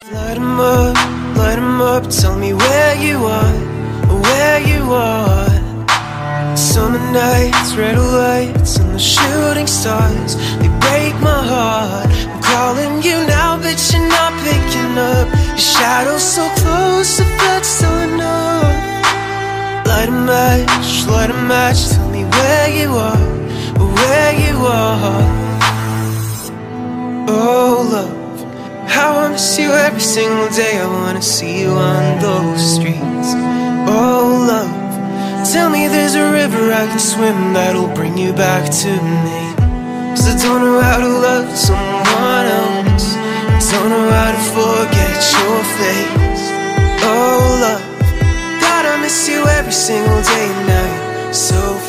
Light 'em up, tell me where you are, where you are. Summer nights, red lights, and the shooting stars, they break my heart. I'm calling you now, but you're not picking up. Your shadow's so close, if that's still enough. Light a match, tell me where you are, where you are. Oh love, how I miss you every single day. I wanna see you on those streets. Oh love, tell me there's a river I can swim that'll bring you back to me. 'Cause I don't know how to love someone else, I don't know how to forget your face. Oh love, God, I miss you every single day and night. So